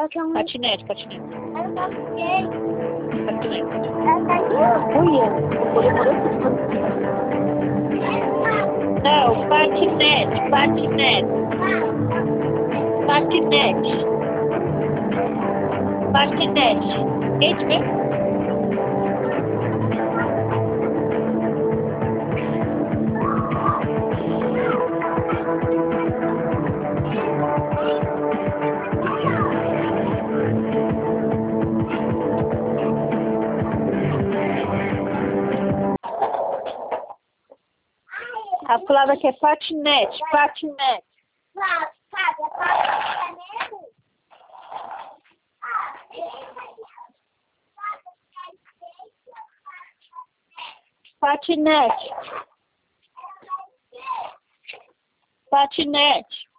Eu quero um... Patinete, patinete. Eu quero um skate. Patinete. Eu quero Não, patinete, patinete. Patinete. Patinete. Skate mesmo? A palavra que é patinete, patinete. Patinete. Patinete.